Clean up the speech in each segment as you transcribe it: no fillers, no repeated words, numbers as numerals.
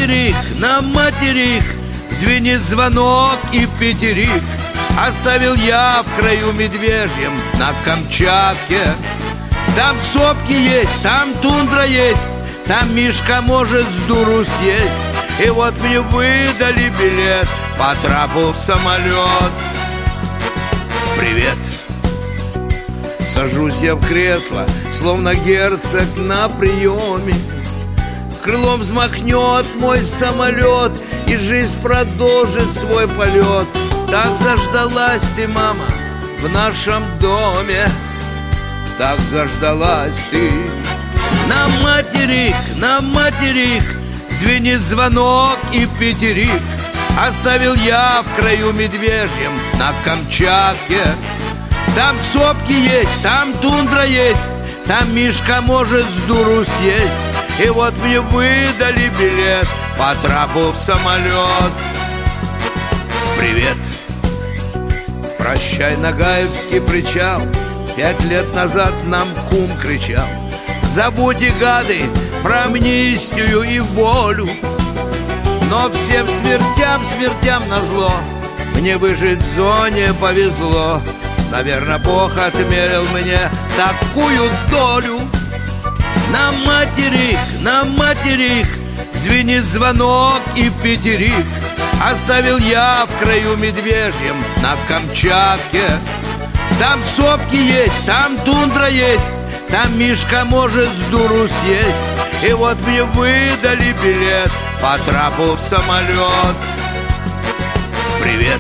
на материк звенит звонок и пятерик. Оставил я в краю медвежьем на Камчатке. Там сопки есть, там тундра есть, там Мишка может с дуру съесть. И вот мне выдали билет по трапу в самолет. Привет. Сажусь я в кресло, словно герцог на приеме. Крылом взмахнет мой самолет, и жизнь продолжит свой полет. Так заждалась ты, мама, в нашем доме. Так заждалась ты. На материк звенит звонок и пятерик. Оставил я в краю медвежьем на Камчатке. Там сопки есть, там тундра есть, там Мишка может с дуру съесть. И вот мне выдали билет по трапу в самолет. Привет. Прощай, Нагаевский причал. 5 лет назад нам кум кричал: забудьте, гады, про амнистию и волю. Но всем смертям назло мне выжить в зоне повезло. Наверное, Бог отмерил мне такую долю. На материк звенит звонок и пятерик. Оставил я в краю медвежьем на Камчатке. Там сопки есть, там тундра есть, там Мишка может с дуру съесть. И вот мне выдали билет по трапу в самолет. Привет.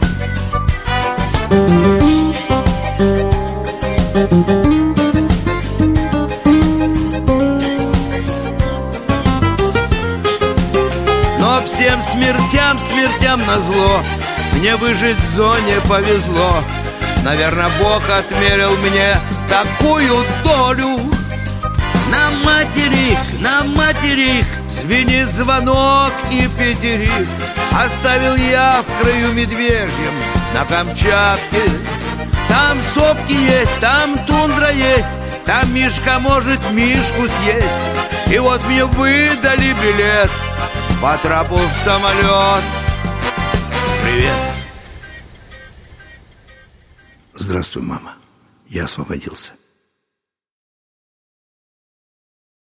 Но всем смертям назло мне выжить в зоне повезло. Наверное, Бог отмерил мне такую долю. На материк звенит звонок и пятерик. Оставил я в краю медвежьем на Камчатке. Там сопки есть, там тундра есть, там Мишка может Мишку съесть. И вот мне выдали билет по трапу в самолет. Привет. Здравствуй, мама. Я освободился.